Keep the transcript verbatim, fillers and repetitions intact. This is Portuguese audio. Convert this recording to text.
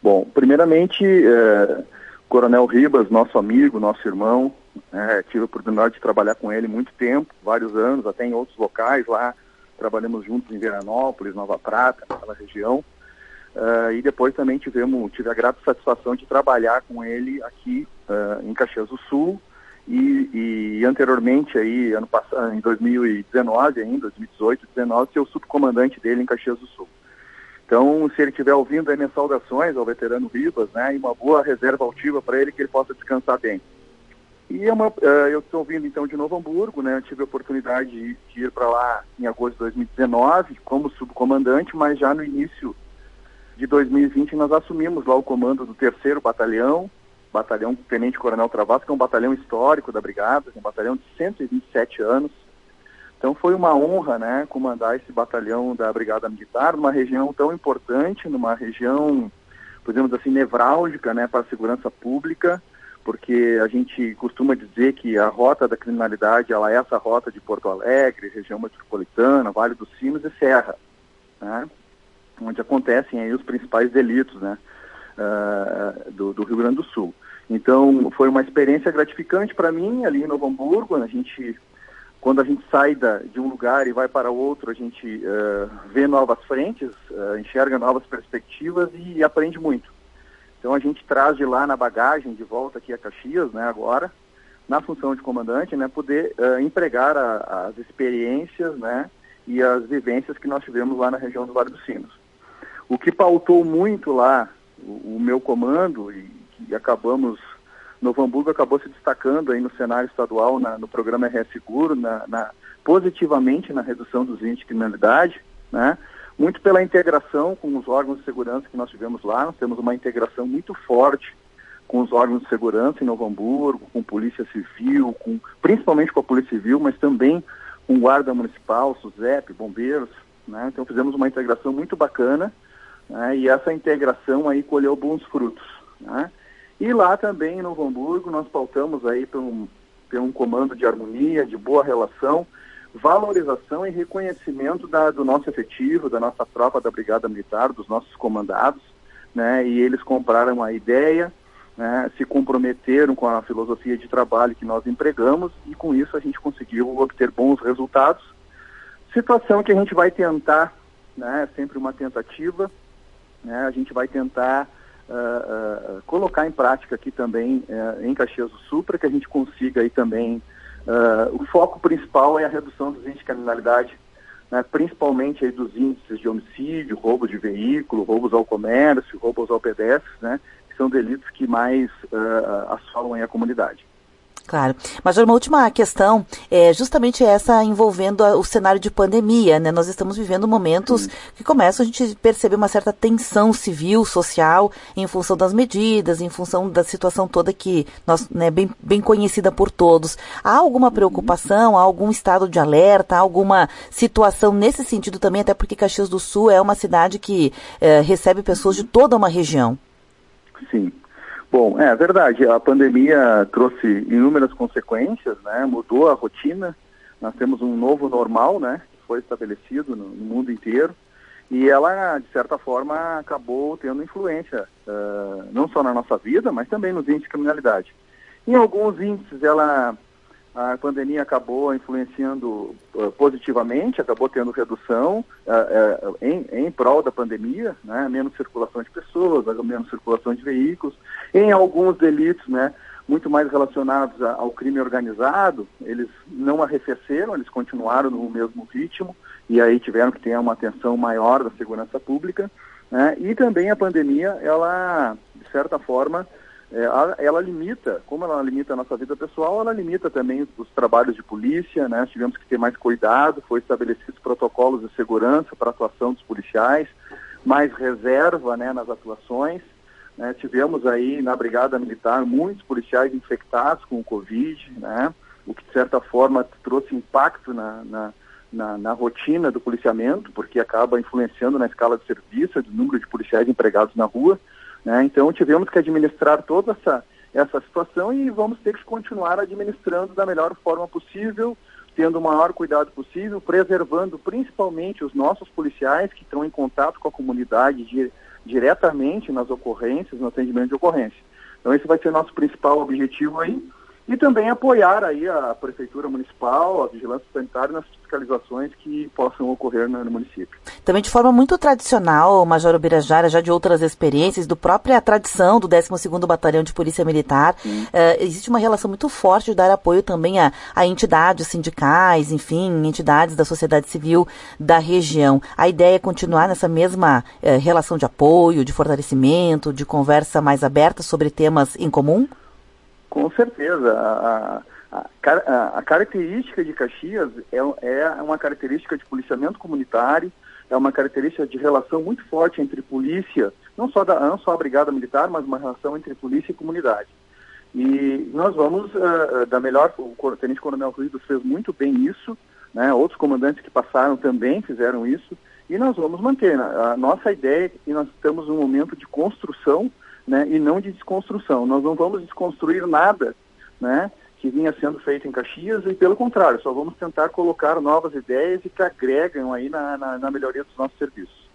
Bom, primeiramente, é, Coronel Ribas, nosso amigo, nosso irmão, é, tive a oportunidade de trabalhar com ele muito tempo, vários anos, até em outros locais lá, trabalhamos juntos em Veranópolis, Nova Prata, naquela região, uh, e depois também tivemos, tive a grata satisfação de trabalhar com ele aqui uh, em Caxias do Sul, e, e anteriormente, aí, ano passado, em dois mil e dezenove ainda, dois mil e dezoito, dois mil e dezenove, ser o subcomandante dele em Caxias do Sul. Então, se ele estiver ouvindo aí minhas saudações ao veterano Ribas, né, e uma boa reserva altiva para ele, que ele possa descansar bem. E é uma, uh, eu estou vindo então de Novo Hamburgo, né, eu tive a oportunidade de, de ir para lá em agosto de dois mil e dezenove como subcomandante, mas já no início de dois mil e vinte nós assumimos lá o comando do terceiro batalhão, batalhão Tenente Coronel Travassos, que é um batalhão histórico da Brigada, um batalhão de cento e vinte e sete anos. Então foi uma honra, né, comandar esse batalhão da Brigada Militar numa região tão importante, numa região, podemos dizer assim, nevrálgica, né, para a segurança pública, porque a gente costuma dizer que a rota da criminalidade, ela é essa rota de Porto Alegre, região metropolitana, Vale dos Sinos e Serra, né, onde acontecem aí os principais delitos, né, uh, do, do Rio Grande do Sul. Então foi uma experiência gratificante para mim ali em Novo Hamburgo. A gente, quando a gente sai da, de um lugar e vai para outro, a gente uh, vê novas frentes, uh, enxerga novas perspectivas e, e aprende muito. Então a gente traz de lá na bagagem, de volta aqui a Caxias, né, agora, na função de comandante, né, poder uh, empregar a, as experiências, né, e as vivências que nós tivemos lá na região do Vale dos Sinos. O que pautou muito lá o, o meu comando, e que acabamos, Novo Hamburgo acabou se destacando aí no cenário estadual, na, no programa R S Seguro, na, na, positivamente na redução dos índices de criminalidade, né, muito pela integração com os órgãos de segurança que nós tivemos lá. Nós temos uma integração muito forte com os órgãos de segurança em Novo Hamburgo, com Polícia Civil, com, principalmente com a Polícia Civil, mas também com Guarda Municipal, SUSEP, Bombeiros, né? Então fizemos uma integração muito bacana, né? E essa integração aí colheu bons frutos, né? E lá também em Novo Hamburgo nós pautamos aí por um, por um comando de harmonia, de boa relação, valorização e reconhecimento da, do nosso efetivo, da nossa tropa da Brigada Militar, dos nossos comandados, né? E eles compraram a ideia, né? Se comprometeram com a filosofia de trabalho que nós empregamos, e com isso a gente conseguiu obter bons resultados. Situação que a gente vai tentar, né? Sempre uma tentativa, né? A gente vai tentar uh, uh, colocar em prática aqui também uh, em Caxias do Sul, para que a gente consiga aí também. Uh, o foco principal é a redução dos índices de criminalidade, né, principalmente aí dos índices de homicídio, roubo de veículo, roubos ao comércio, roubos ao pedestre, né, que são delitos que mais uh, assolam aí a comunidade. Claro. Major, uma última questão é justamente essa envolvendo a, o cenário de pandemia, né? Nós estamos vivendo momentos Sim. que começam a gente perceber uma certa tensão civil, social, em função das medidas, em função da situação toda que nós, né, bem, bem conhecida por todos. Há alguma preocupação, há algum estado de alerta, há alguma situação nesse sentido também, até porque Caxias do Sul é uma cidade que é, recebe pessoas de toda uma região? Sim. Bom, é verdade, a pandemia trouxe inúmeras consequências, né, mudou a rotina, nós temos um novo normal, né, que foi estabelecido no, no mundo inteiro, e ela, de certa forma, acabou tendo influência, uh, não só na nossa vida, mas também nos índices de criminalidade. Em alguns índices, ela, a pandemia acabou influenciando uh, positivamente, acabou tendo redução uh, uh, em, em prol da pandemia, né, menos circulação de pessoas, menos circulação de veículos. Em alguns delitos, né, muito mais relacionados a, ao crime organizado, eles não arrefeceram, eles continuaram no mesmo ritmo, e aí tiveram que ter uma atenção maior da segurança pública, né, e também a pandemia, ela, de certa forma, é, ela, ela limita, como ela limita a nossa vida pessoal, ela limita também os trabalhos de polícia, né, tivemos que ter mais cuidado, foi estabelecidos protocolos de segurança para a atuação dos policiais, mais reserva, né, nas atuações. Né, tivemos aí na Brigada Militar muitos policiais infectados com o Covid, né, o que de certa forma trouxe impacto na, na, na, na rotina do policiamento, porque acaba influenciando na escala de serviço, do número de policiais empregados na rua, né, então tivemos que administrar toda essa, essa situação e vamos ter que continuar administrando da melhor forma possível, tendo o maior cuidado possível, preservando principalmente os nossos policiais que estão em contato com a comunidade de diretamente nas ocorrências, no atendimento de ocorrência. Então esse vai ser nosso principal objetivo aí, e também apoiar aí a Prefeitura Municipal, a Vigilância Sanitária nas fiscalizações que possam ocorrer no, no município. Também de forma muito tradicional, Major Ubirajara, já de outras experiências, do própria tradição do décimo segundo Batalhão de Polícia Militar, uh, existe uma relação muito forte de dar apoio também a, a entidades sindicais, enfim, entidades da sociedade civil da região. A ideia é continuar nessa mesma uh, relação de apoio, de fortalecimento, de conversa mais aberta sobre temas em comum? Com certeza. A, a, a, a característica de Caxias é, é uma característica de policiamento comunitário, é uma característica de relação muito forte entre polícia, não só, da, não só a Brigada Militar, mas uma relação entre polícia e comunidade. E nós vamos, uh, da melhor, o Tenente Coronel Ruido fez muito bem isso, né? Outros comandantes que passaram também fizeram isso, e nós vamos manter. A nossa ideia é que nós estamos num momento de construção, né, e não de desconstrução. Nós não vamos desconstruir nada, né, que vinha sendo feito em Caxias, e pelo contrário, só vamos tentar colocar novas ideias e que agregam aí na, na, na melhoria dos nossos serviços.